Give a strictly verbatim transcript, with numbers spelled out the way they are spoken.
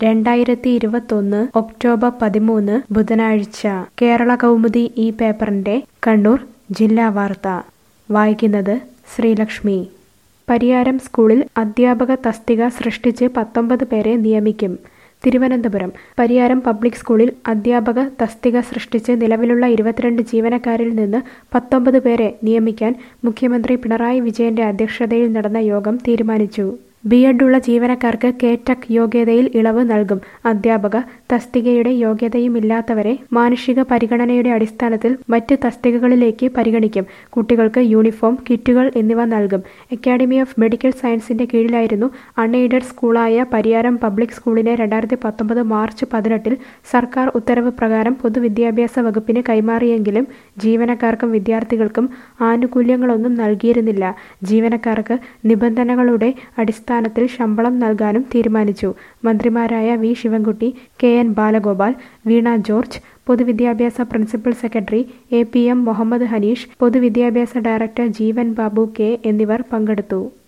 രണ്ടായിരത്തി ഇരുപത്തൊന്ന് ഒക്ടോബർ പതിമൂന്ന് ബുധനാഴ്ച കേരള കൗമുദി ഈ പേപ്പറിന്റെ കണ്ണൂർ ജില്ലാ വാർത്ത വായിക്കുന്നത് ശ്രീലക്ഷ്മി. പരിയാരം സ്കൂളിൽ അധ്യാപക തസ്തിക സൃഷ്ടിച്ച് പത്തൊമ്പത് പേരെ നിയമിക്കും. തിരുവനന്തപുരം പരിയാരം പബ്ലിക് സ്കൂളിൽ അധ്യാപക തസ്തിക സൃഷ്ടിച്ച് നിലവിലുള്ള ഇരുപത്തിരണ്ട് ജീവനക്കാരിൽ നിന്ന് പത്തൊമ്പത് പേരെ നിയമിക്കാൻ മുഖ്യമന്ത്രി പിണറായി വിജയന്റെ അധ്യക്ഷതയിൽ നടന്ന യോഗം തീരുമാനിച്ചു. ബി എഡ് ഉള്ള ജീവനക്കാർക്ക് കെ ടെക് യോഗ്യതയിൽ ഇളവ് നൽകും. അധ്യാപക തസ്തികയുടെ യോഗ്യതയുമില്ലാത്തവരെ മാനുഷിക പരിഗണനയുടെ അടിസ്ഥാനത്തിൽ മറ്റ് തസ്തികകളിലേക്ക് പരിഗണിക്കും. കുട്ടികൾക്ക് യൂണിഫോം, കിറ്റുകൾ എന്നിവ നൽകും. അക്കാഡമി ഓഫ് മെഡിക്കൽ സയൻസിന്റെ കീഴിലായിരുന്നു അൺഎയ്ഡഡ് സ്കൂളായ പരിയാരം പബ്ലിക് സ്കൂളിനെ രണ്ടായിരത്തി പത്തൊമ്പത് മാർച്ച് പതിനെട്ടിൽ സർക്കാർ ഉത്തരവ് പ്രകാരം പൊതുവിദ്യാഭ്യാസ വകുപ്പിന് കൈമാറിയെങ്കിലും ജീവനക്കാർക്കും വിദ്യാർത്ഥികൾക്കും ആനുകൂല്യങ്ങളൊന്നും നൽകിയിരുന്നില്ല. ജീവനക്കാർക്ക് നിബന്ധനകളുടെ അടിസ്ഥാന സ്ഥാനത്തിൽ ശമ്പളം നൽകാനും തീരുമാനിച്ചു. മന്ത്രിമാരായ V Sivankutty, K N Balagopal, Veena George, പൊതുവിദ്യാഭ്യാസ principal secretary A P M Muhammad Hanish, പൊതുവിദ്യാഭ്യാസ ഡയറക്ടർ ജീവൻ ബാബു കെ എന്നിവർ പങ്കെടുത്തു.